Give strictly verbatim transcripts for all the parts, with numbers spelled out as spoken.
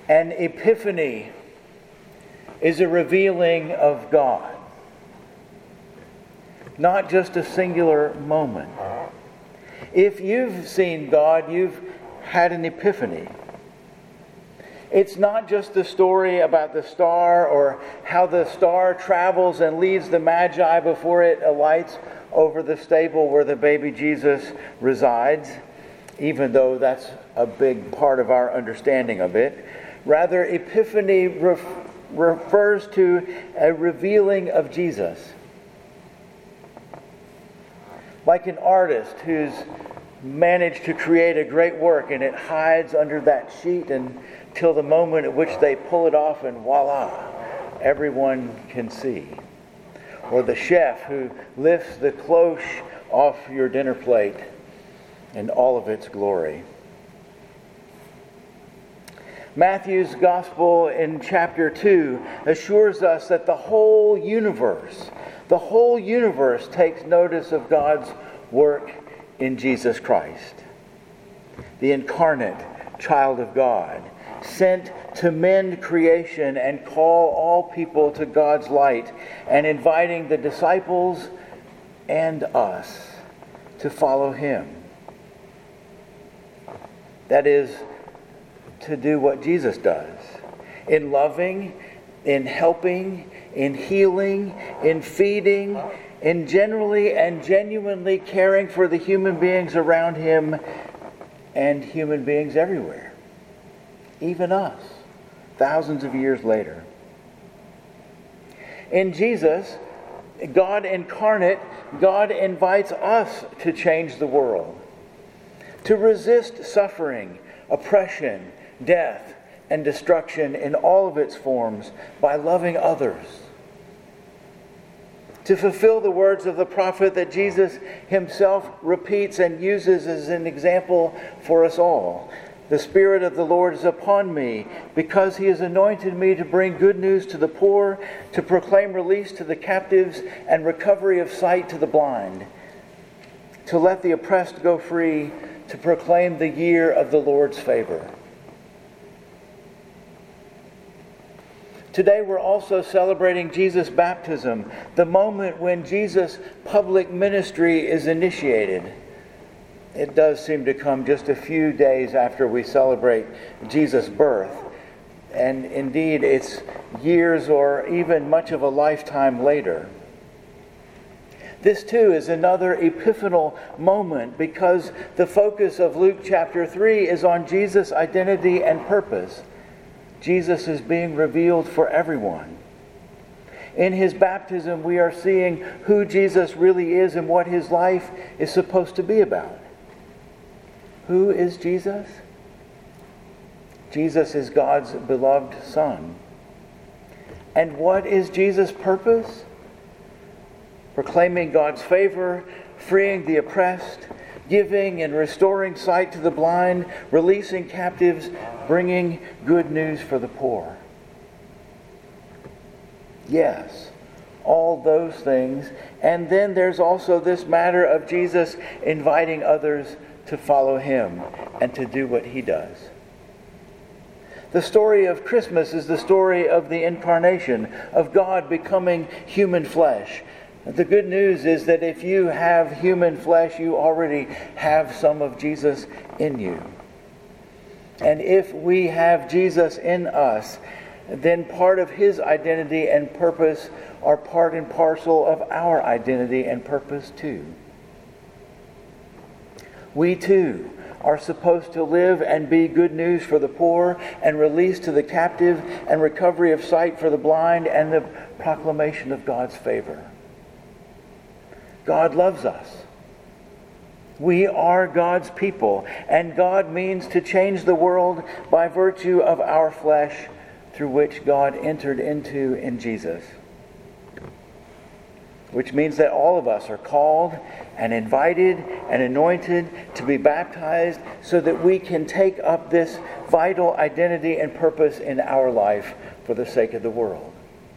An epiphany is a revealing of God. Not just a singular moment. If you've seen God, you've had an epiphany. It's not just the story about the star or how the star travels and leads the Magi before it alights over the stable where the baby Jesus resides, even though that's a big part of our understanding of it. Rather, Epiphany ref- refers to a revealing of Jesus. Like an artist who's managed to create a great work and it hides under that sheet until the moment at which they pull it off and voila, everyone can see. Or the chef who lifts the cloche off your dinner plate in all of its glory. Matthew's Gospel in chapter two assures us that the whole universe, the whole universe takes notice of God's work in Jesus Christ, the incarnate child of God, sent to mend creation and call all people to God's light, and inviting the disciples and us to follow Him. That is, to do what Jesus does, in loving, in helping, in healing, in feeding, in generally and genuinely caring for the human beings around Him and human beings everywhere. Even us, thousands of years later. In Jesus, God incarnate, God invites us to change the world, to resist suffering, oppression, death, and destruction in all of its forms by loving others. To fulfill the words of the prophet that Jesus Himself repeats and uses as an example for us all. The Spirit of the Lord is upon me, because He has anointed me to bring good news to the poor, to proclaim release to the captives and recovery of sight to the blind, to let the oppressed go free, to proclaim the year of the Lord's favor. Today we're also celebrating Jesus' baptism, the moment when Jesus' public ministry is initiated. It does seem to come just a few days after we celebrate Jesus' birth. And indeed, it's years or even much of a lifetime later. This too is another epiphanal moment, because the focus of Luke chapter three is on Jesus' identity and purpose. Jesus is being revealed for everyone. In His baptism, we are seeing who Jesus really is and what His life is supposed to be about. Who is Jesus? Jesus is God's beloved Son. And what is Jesus' purpose? Proclaiming God's favor, freeing the oppressed, giving and restoring sight to the blind, releasing captives, bringing good news for the poor. Yes, all those things. And then there's also this matter of Jesus inviting others to follow Him and to do what He does. The story of Christmas is the story of the incarnation, of God becoming human flesh. The good news is that if you have human flesh, you already have some of Jesus in you. And if we have Jesus in us, then part of His identity and purpose are part and parcel of our identity and purpose too. We too are supposed to live and be good news for the poor, and release to the captive, and recovery of sight for the blind, and the proclamation of God's favor. God loves us. We are God's people, and God means to change the world by virtue of our flesh, through which God entered into in Jesus. Which means that all of us are called and invited and anointed to be baptized, so that we can take up this vital identity and purpose in our life for the sake of the world.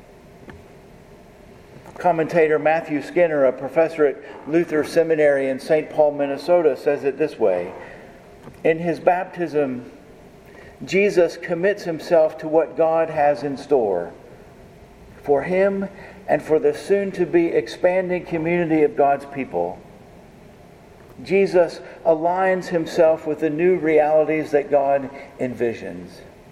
Commentator Matthew Skinner, a professor at Luther Seminary in Saint Paul, Minnesota, says it this way: in His baptism, Jesus commits himself to what God has in store for him and for the soon-to-be expanding community of God's people. Jesus aligns himself with the new realities that God envisions.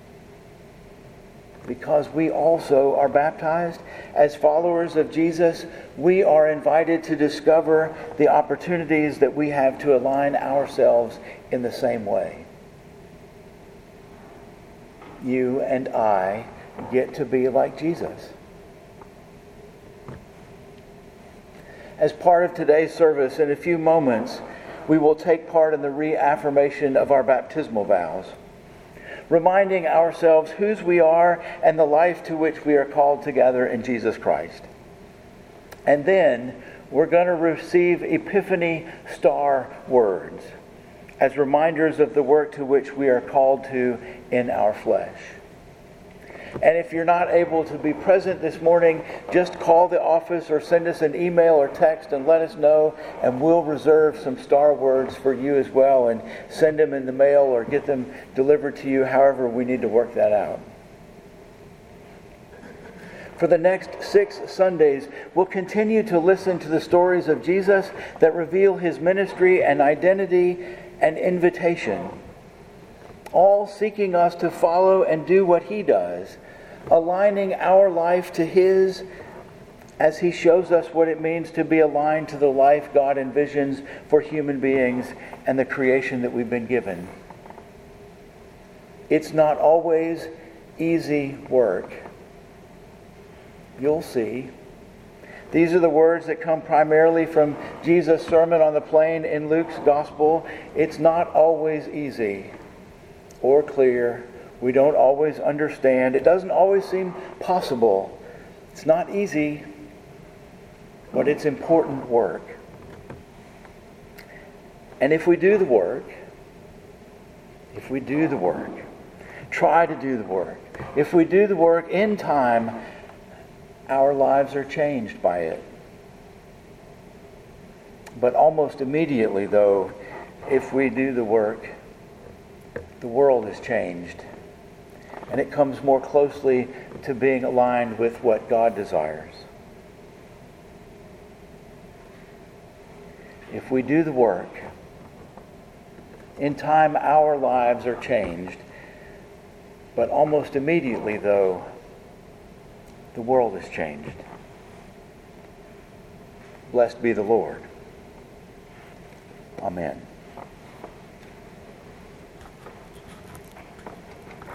Because we also are baptized as followers of Jesus, we are invited to discover the opportunities that we have to align ourselves in the same way. You and I get to be like Jesus. As part of today's service, in a few moments, we will take part in the reaffirmation of our baptismal vows, reminding ourselves whose we are and the life to which we are called together in Jesus Christ. And then we're going to receive Epiphany Star words as reminders of the work to which we are called to in our flesh. And if you're not able to be present this morning, just call the office or send us an email or text and let us know, and we'll reserve some star words for you as well and send them in the mail or get them delivered to you, however we need to work that out. For the next six Sundays, we'll continue to listen to the stories of Jesus that reveal his ministry and identity and invitation, all seeking us to follow and do what he does, aligning our life to his as he shows us what it means to be aligned to the life God envisions for human beings and the creation that we've been given. It's not always easy work. You'll see. These are the words that come primarily from Jesus' Sermon on the Plain in Luke's Gospel. It's not always easy or clear. We don't always understand. It doesn't always seem possible. It's not easy, but it's important work. And if we do the work, if we do the work, try to do the work, if we do the work in time, our lives are changed by it. But almost immediately, though, if we do the work, the world is changed. And it comes more closely to being aligned with what God desires. If we do the work, in time our lives are changed. But almost immediately, though, the world is changed. Blessed be the Lord. Amen.